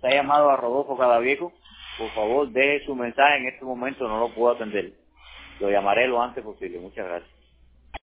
ha llamado a Rodolfo Cadavieco, por favor deje su mensaje en este momento, no lo puedo atender. Lo llamaré lo antes posible. Muchas gracias.